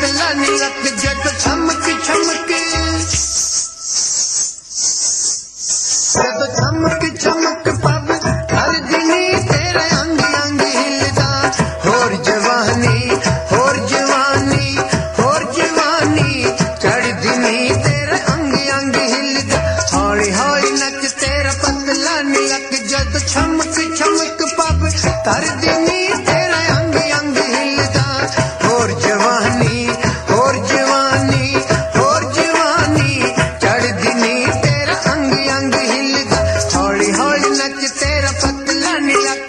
पतला निलक जद चमक चमक जद चमक चमक पब हर दिनी तेरे अंग अंग हिलदा होर जवानी होर जवानी होर जवानी चढ़ दिनी तेरे अंग अंग हिलदा हौली हौली नच तेरा पतला निलक जद चमक चमक पब हर दिनी तेरे अंग अंग हिलदा होर जवानी होर जवानी होर जवानी चढ़ दिनी तेरा अंग अंग हिलदा हौली हौली नच तेरा पतला निलक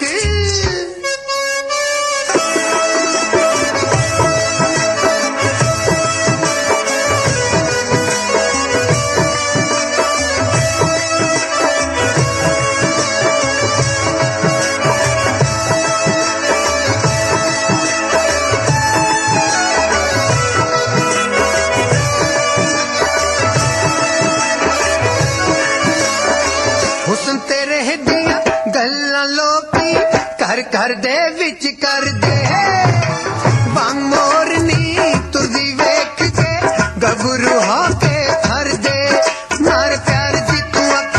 हुस्न तेरे दिया गल्लां लोकी घर घर दे विच कर दे बंग मोरनी तुझी वेख के गबरू होके भर दे मार प्यार दी तू अख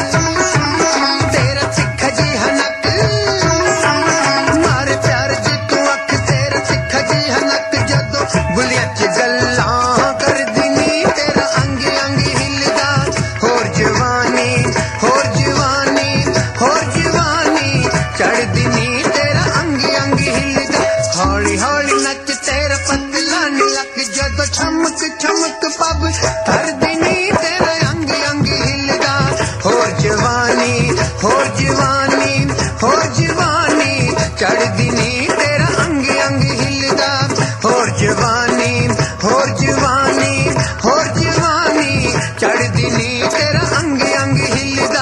तेरा सिख जी हनक मार प्यार दी तू अख तेरा सिख जी हनक जदों बुलियां च गल्लां कर दिनी तेरा अंग अंग हिलदा होर जवानी होर जवानी होर जवानी चढ़ दिनी तेरा अंग अंग हिलदा हौली हौली नच तेरा पतला निलक जदों चमक चमक पब हर दिनी तेरा अंग अंग हिलदा होर जवानी होर जवानी होर जवानी चढ़ दिनी तेरा अंग अंग हिलदा होर जवानी होर जवानी होर जवानी चढ़ दिनी तेरा अंग अंग हिलदा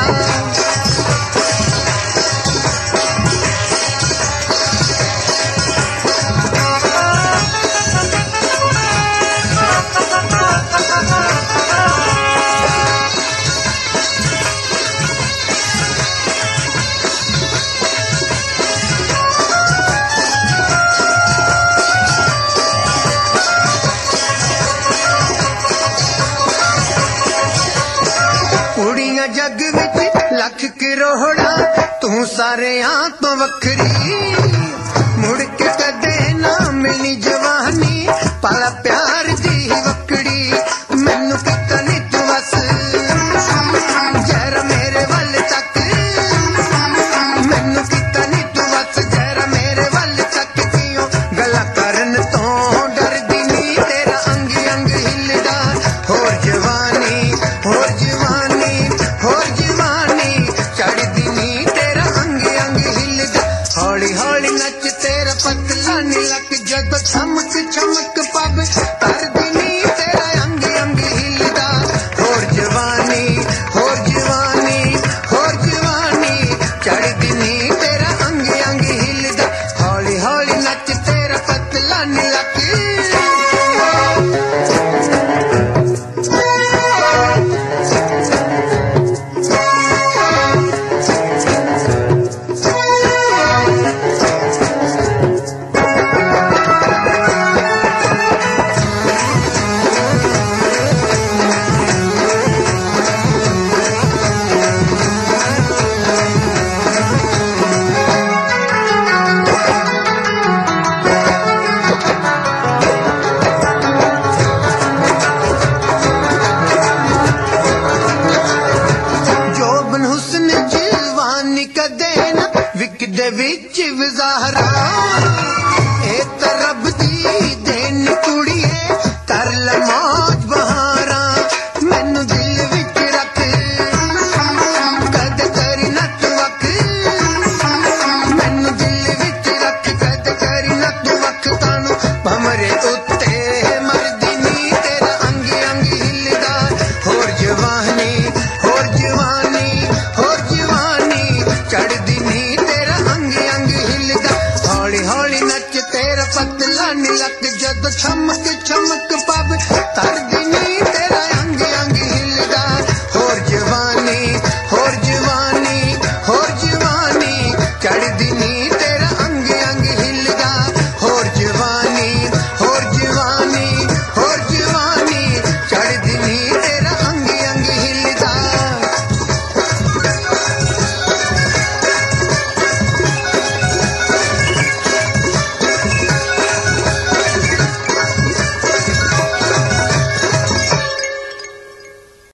कुड़ियां जग विच लख करोड़ा तू सारियां तो वखरी मुड़ के कदे ना मिली जवानी पाला प्यार दी वकड़ी मैनू किता नी तू बस जरा मेरे वल तक मैनू किता नी तू बस जरा मेरे वल तक क्यों गल्लां करन तो डरदी नी तेरा अंग अंग हिलदा होर जवानी होर जवानी होर जवानी चढ़ दिनी तेरा अंग अंग हिलदा हौली हौली नच तेरा पतला निलक जदों चमक चमक पब हर दिनी तेरा अंग अंग हिलदा होर जवानी होर जवानी होर जवानी चढ़ दिनी तेरा अंग अंग हिलदा हौली हौली नच तेरा पतला निलक विकदे विच विजाहरा ए तो रब दी देन कुड़िए कर ल मौज बहारा मैनू दिल विच रख कद करी न तू वख मैनू दिल विच रख कद करी न तू वख तानू भमरे उत्ते मरदी नी तेरा अंग अंग हिलदा होर जवानी होर जवानी होर जवानी चढ़ दिनी तेरा अंग अंग हिलदा हौली हौली नच तेरा पतला निलक जद चमक चमक पब तर